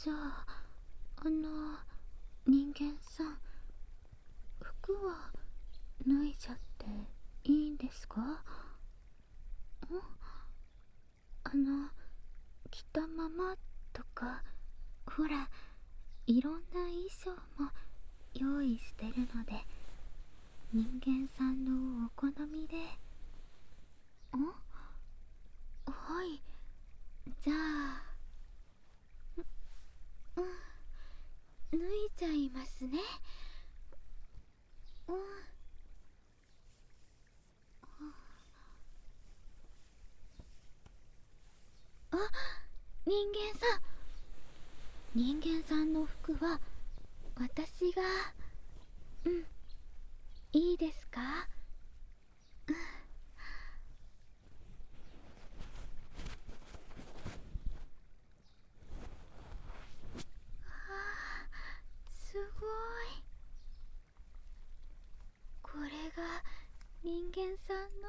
じゃあ、人間さん、服は脱いじゃっていいんですか？着たままとか、ほら、いろんな衣装も用意してるので、人間さんのお好みで。はい、じゃあ、脱いじゃいますね。あ、人間さん。人間さんの服は私が、いいですか？すごい。これが人間さんの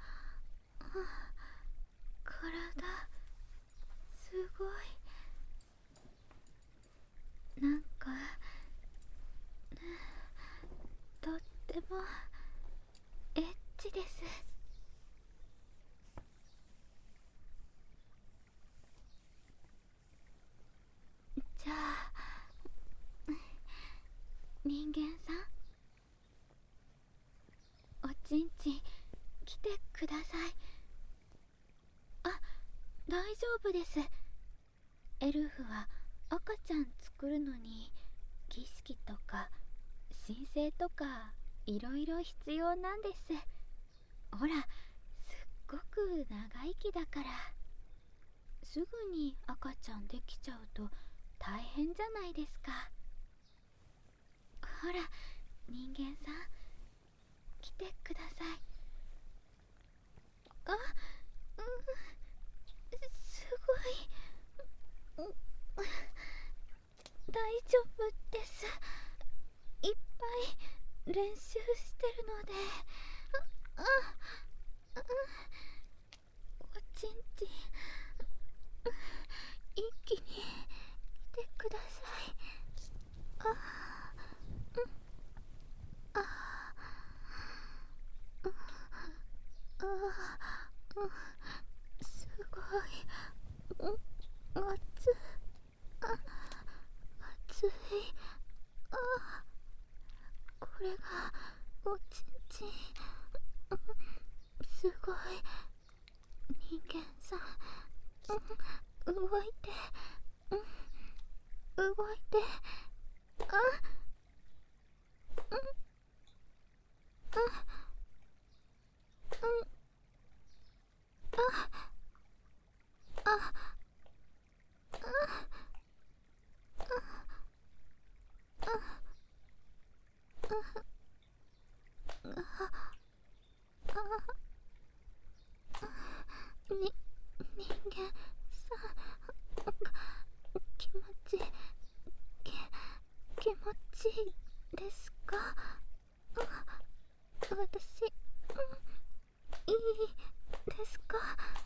体。すごい。なんかとってもエッチです。じゃあ、人間さん、おちんちん来てください。あ、大丈夫です。エルフは赤ちゃん作るのに儀式とか神聖とかいろいろ必要なんです。ほら、すっごく長生きだから、すぐに赤ちゃんできちゃうと大変じゃないですか。ほら、人間さん、来てください。あ、すごい。大丈夫です。いっぱい練習してるので。あ、おちんちん、一気に来てください。すごい。熱い。熱い。これがおちんちん。すごい。人間さん、動いて、動いて。あ、に人間さん、気持ちき気持ちいいですか？私、いいですか？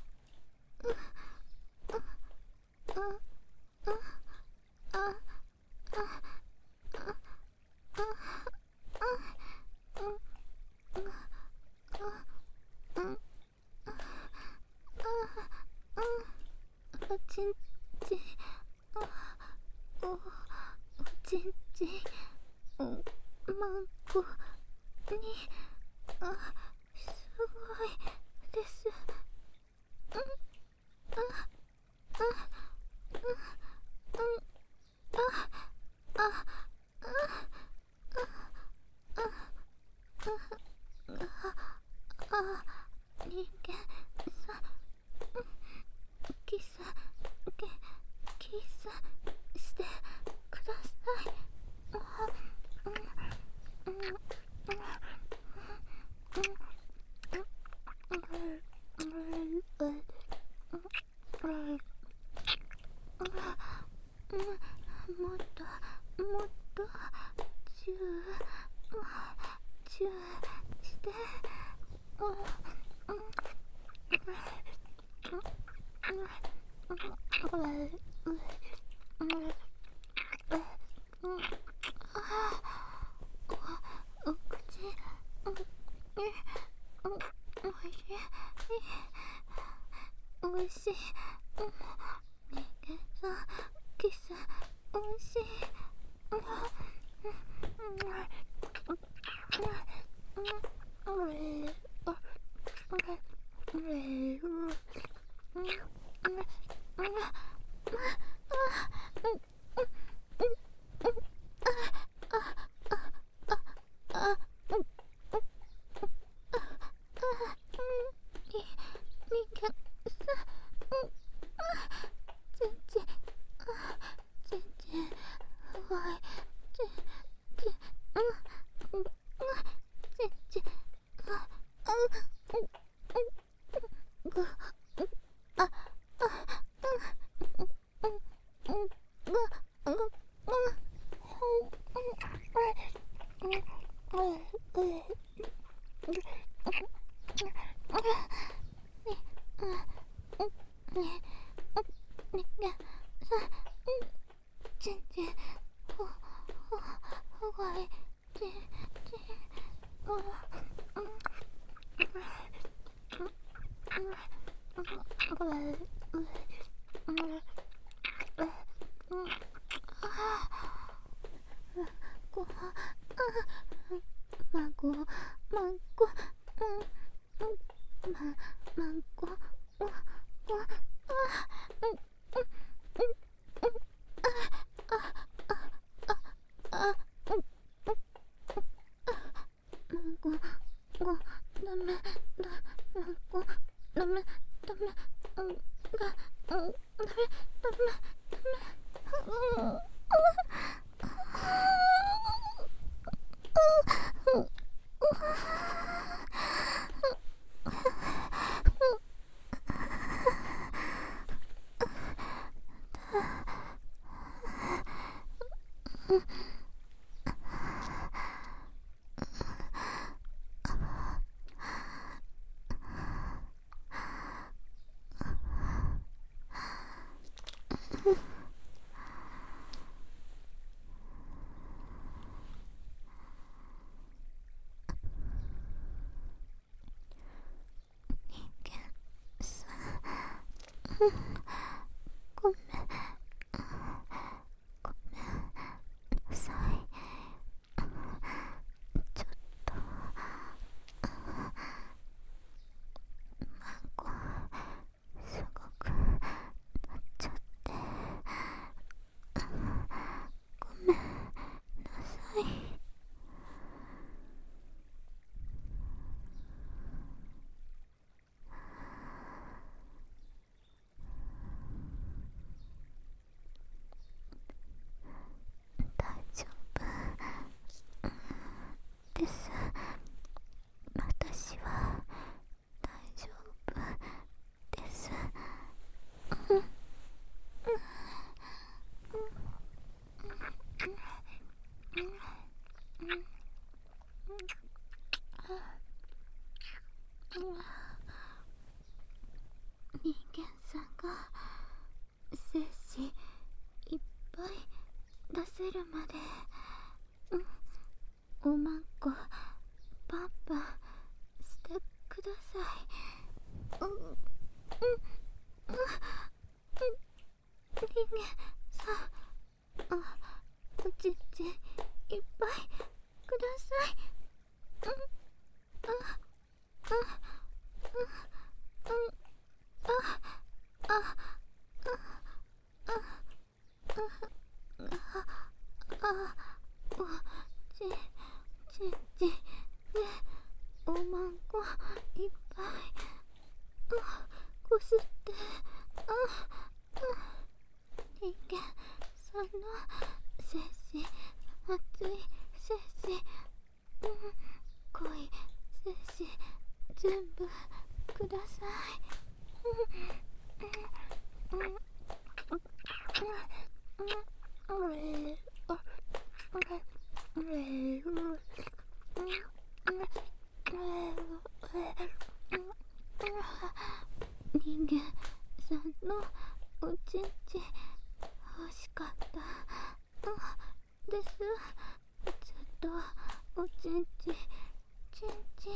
おちんちん、おちんちん、マンコに、すごいです。人間さん、キス、キスしてください。もっと、もっと、チュチューして。 キスおいしい。人間さ全然全然怖い。全然全然全然怖い。全然ダメだ。ダメダメダメごめんなさい。ちょっとすごくなっちゃってごめんなさい。大丈夫です。私は大丈夫です。人間さんが精子いっぱい出せるまで、おまんこパンパンしてください。人間さん、おちんちんいっぱいください。おちんちんでおまんこいっぱいこすって、人間さんの精子、熱い精子、濃い精子全部ください。人間さんのおちんち欲しかったです。ずっとおちんちちんちん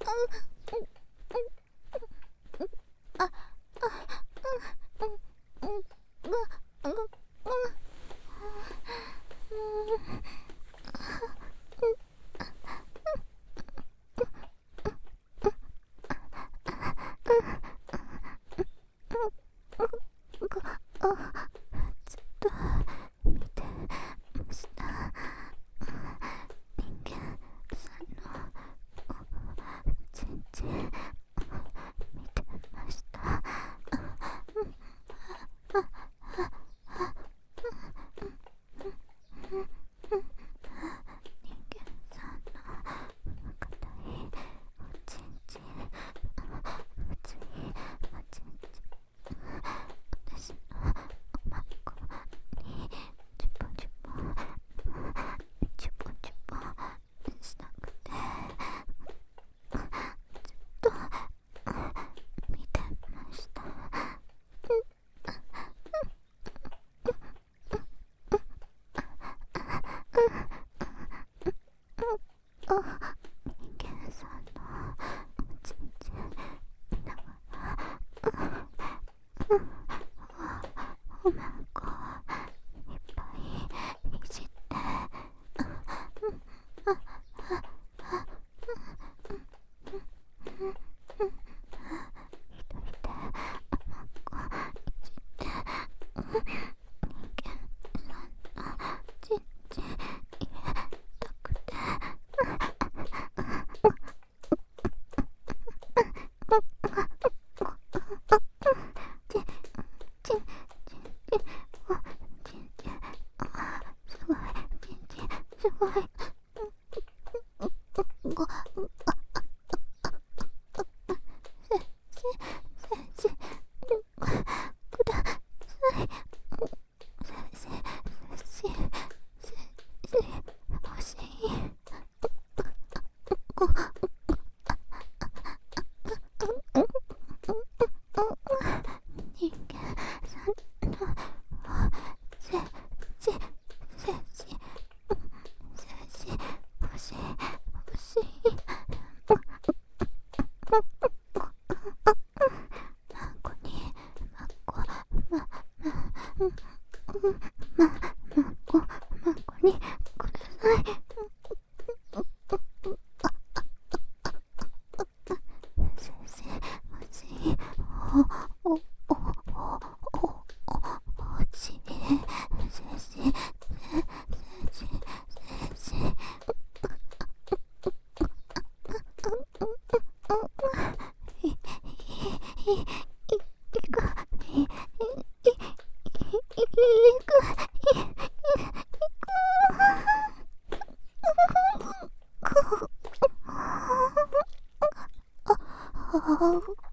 あ